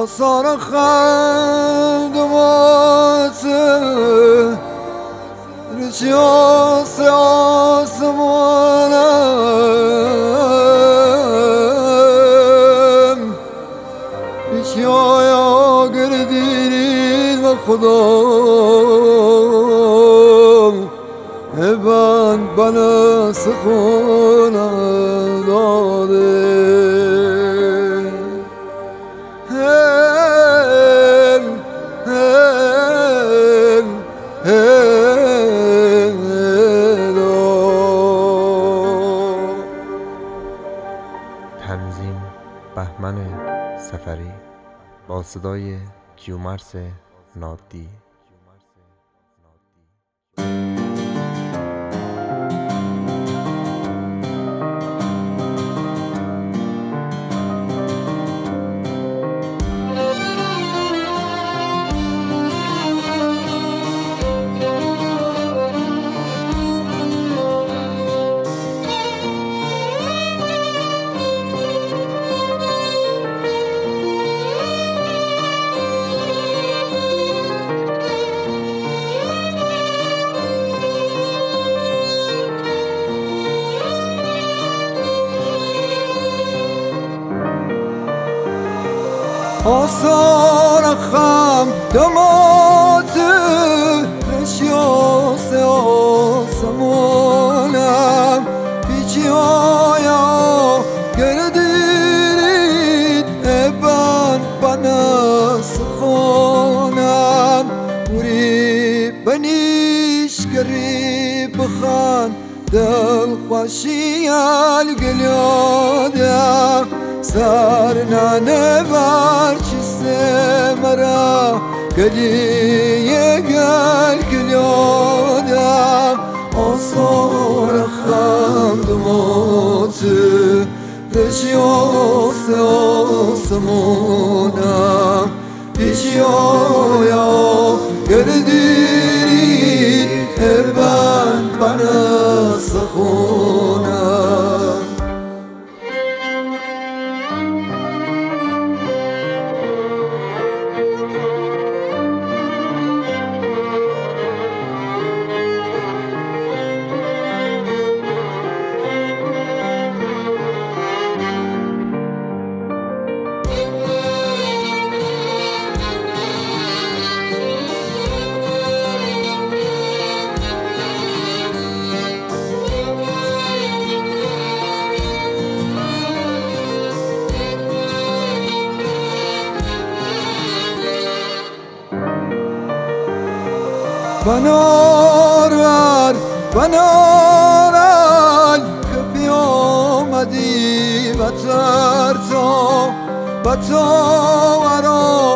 آثار خندمات رجاس آسمانم رجایا گردید و خدام هبان بنا سخونا داده تنظیم بهمن سفری با صدای کیومرث نادی. آثار خم دمات رشیاس آسمانم پیچی هایا گردید ابن بنا سخونم وری بنیش گریب خان دل خوشی الگلیادم سرنا نبار چیسته مرا گلیه گل گلیادم آثار خندمات رجیاس آسمانم پیشی آیا گردید ابن بنا سخونم بنارن بنارن که بیامدی بتر تا ورا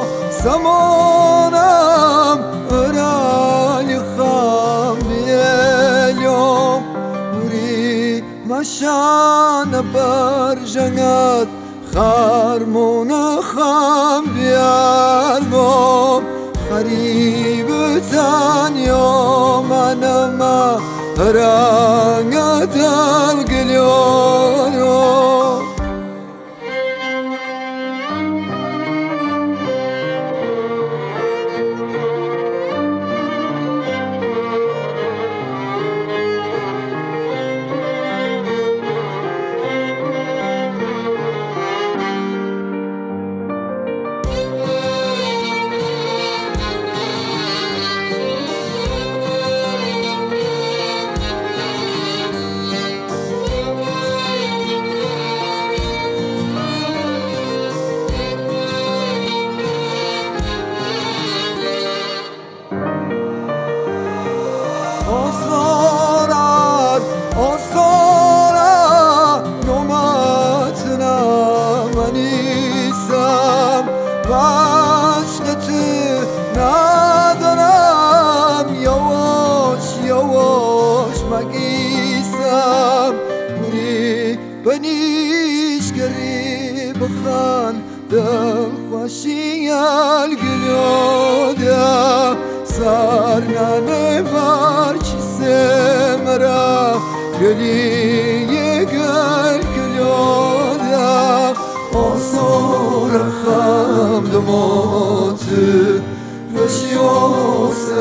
زمانم ارانی خم بیلیوم بوری مشان بر جنگت خرمون خم بیارگم خریب تانیا منم رنگ دل گلیارو آثار نومتنا منیسم وشکت ندارم یواش یواش مگیسم بوری بنیش گری بخان دل خوشی الگلیادم سرنا نبار چیسته مرا گلیه گل گلیادم آثار خم دماتı Röşiyose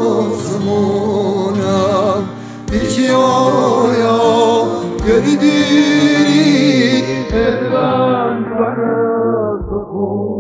osmonam İki aya gördüğünü Elvan bana sokun